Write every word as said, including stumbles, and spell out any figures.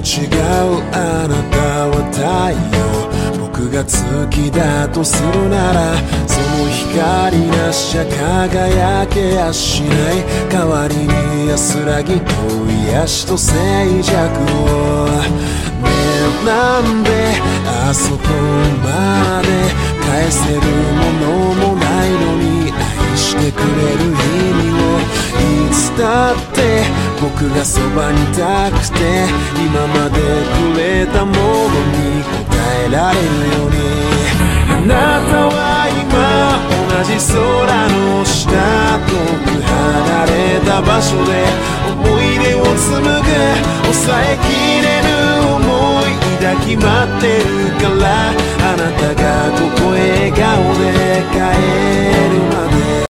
違うあなたは太陽、僕が月だとするなら、その光なしじゃ輝けやしない。代わりに安らぎと癒しと静寂を。ねえなんであそこまで返せるものもないのに、愛してくれる意味をいつだって僕がそばにいたくて、今までくれたものに応えられるように。あなたは今同じ空の下、遠く離れた場所で思い出を紡ぐ、抑えきれぬ想い抱き待ってるから、あなたがここ笑顔で